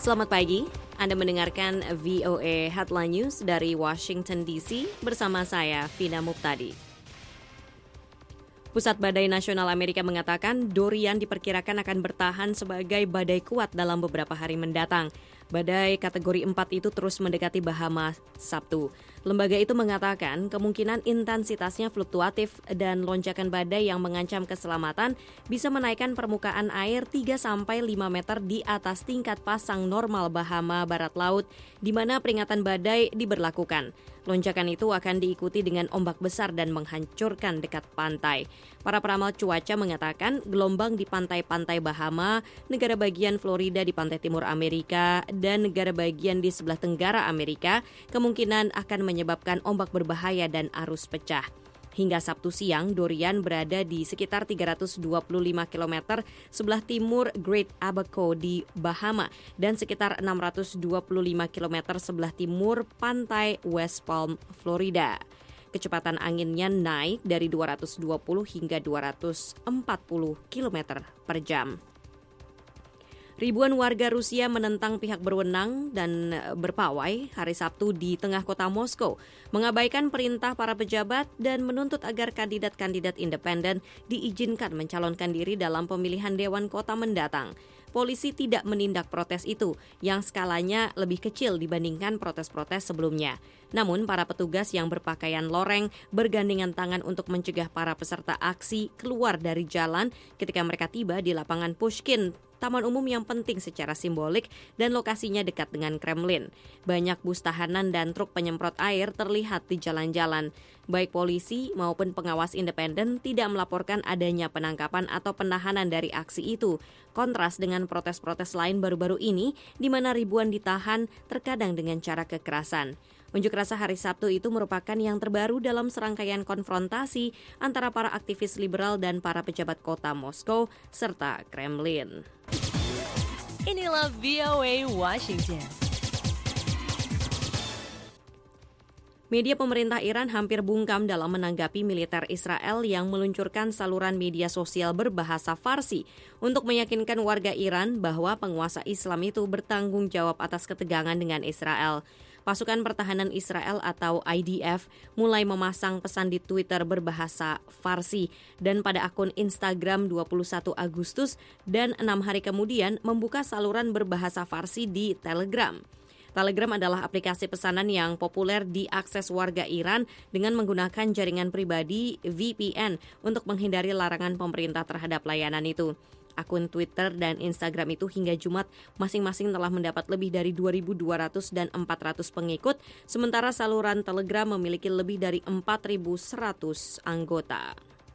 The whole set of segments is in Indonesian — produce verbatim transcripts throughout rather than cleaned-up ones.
Selamat pagi, Anda mendengarkan V O A Headline News dari Washington D C bersama saya, Vina Muptadi. Pusat Badai Nasional Amerika mengatakan Dorian diperkirakan akan bertahan sebagai badai kuat dalam beberapa hari mendatang. Badai kategori empat itu terus mendekati Bahamas Sabtu. Lembaga itu mengatakan kemungkinan intensitasnya fluktuatif dan lonjakan badai yang mengancam keselamatan bisa menaikkan permukaan air tiga sampai lima meter di atas tingkat pasang normal Bahama Barat Laut, di mana peringatan badai diberlakukan. Lonjakan itu akan diikuti dengan ombak besar dan menghancurkan dekat pantai. Para peramal cuaca mengatakan gelombang di pantai-pantai Bahama, negara bagian Florida di pantai timur Amerika, dan negara bagian di sebelah tenggara Amerika kemungkinan akan menyebabkan ombak berbahaya dan arus pecah. Hingga Sabtu siang, Dorian berada di sekitar tiga ratus dua puluh lima kilometer sebelah timur Great Abaco di Bahama dan sekitar enam ratus dua puluh lima kilometer sebelah timur pantai West Palm, Florida. Kecepatan anginnya naik dari dua ratus dua puluh hingga dua ratus empat puluh kilometer per jam. Ribuan warga Rusia menentang pihak berwenang dan berpawai hari Sabtu di tengah kota Moskow, mengabaikan perintah para pejabat dan menuntut agar kandidat-kandidat independen diizinkan mencalonkan diri dalam pemilihan dewan kota mendatang. Polisi tidak menindak protes itu, yang skalanya lebih kecil dibandingkan protes-protes sebelumnya. Namun, para petugas yang berpakaian loreng bergandengan tangan untuk mencegah para peserta aksi keluar dari jalan ketika mereka tiba di lapangan Pushkin, taman umum yang penting secara simbolik dan lokasinya dekat dengan Kremlin. Banyak bus tahanan dan truk penyemprot air terlihat di jalan-jalan. Baik polisi maupun pengawas independen tidak melaporkan adanya penangkapan atau penahanan dari aksi itu. Kontras dengan protes-protes lain baru-baru ini, di mana ribuan ditahan terkadang dengan cara kekerasan. Unjuk rasa hari Sabtu itu merupakan yang terbaru dalam serangkaian konfrontasi antara para aktivis liberal dan para pejabat kota Moskow serta Kremlin. Inilah V O A Washington. Media pemerintah Iran hampir bungkam dalam menanggapi militer Israel yang meluncurkan saluran media sosial berbahasa Farsi untuk meyakinkan warga Iran bahwa penguasa Islam itu bertanggung jawab atas ketegangan dengan Israel. Pasukan Pertahanan Israel atau I D F mulai memasang pesan di Twitter berbahasa Farsi dan pada akun Instagram dua puluh satu Agustus dan enam hari kemudian membuka saluran berbahasa Farsi di Telegram. Telegram adalah aplikasi pesanan yang populer diakses warga Iran dengan menggunakan jaringan pribadi V P N untuk menghindari larangan pemerintah terhadap layanan itu. Akun Twitter dan Instagram itu hingga Jumat masing-masing telah mendapat lebih dari dua ribu dua ratus dan empat ratus pengikut, sementara saluran Telegram memiliki lebih dari empat ribu seratus anggota.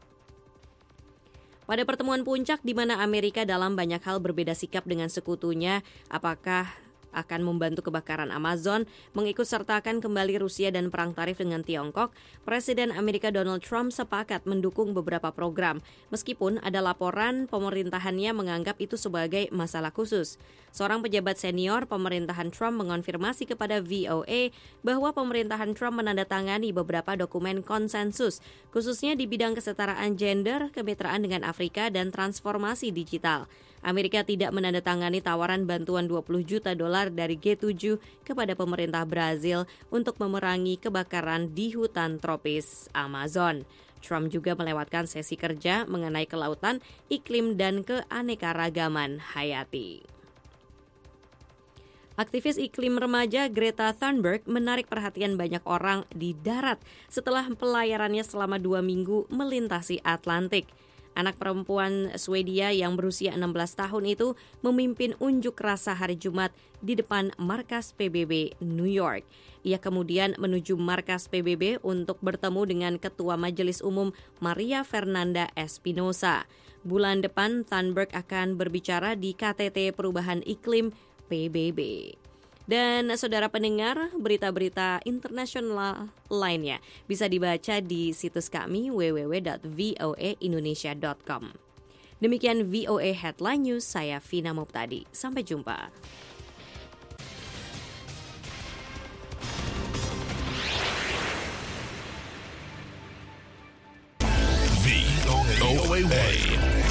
Pada pertemuan puncak di mana Amerika dalam banyak hal berbeda sikap dengan sekutunya, apakah akan membantu kebakaran Amazon, mengikut sertakan kembali Rusia dan perang tarif dengan Tiongkok, Presiden Amerika Donald Trump sepakat mendukung beberapa program, meskipun ada laporan pemerintahannya menganggap itu sebagai masalah khusus. Seorang pejabat senior pemerintahan Trump mengonfirmasi kepada V O A bahwa pemerintahan Trump menandatangani beberapa dokumen konsensus, khususnya di bidang kesetaraan gender, kemitraan dengan Afrika, dan transformasi digital. Amerika tidak menandatangani tawaran bantuan dua puluh juta dolar dari G tujuh kepada pemerintah Brazil untuk memerangi kebakaran di hutan tropis Amazon. Trump juga melewatkan sesi kerja mengenai kelautan, iklim, dan keanekaragaman hayati. Aktivis iklim remaja Greta Thunberg menarik perhatian banyak orang di darat setelah pelayarannya selama dua minggu melintasi Atlantik. Anak perempuan Swedia yang berusia enam belas tahun itu memimpin unjuk rasa hari Jumat di depan markas P B B New York. Ia kemudian menuju markas P B B untuk bertemu dengan Ketua Majelis Umum Maria Fernanda Espinosa. Bulan depan Thunberg akan berbicara di K T T Perubahan Iklim P B B. Dan saudara pendengar, berita-berita internasional lainnya bisa dibaca di situs kami w w w dot voa indonesia dot com. Demikian V O A Headline News, saya Vina Muptadi. Sampai jumpa.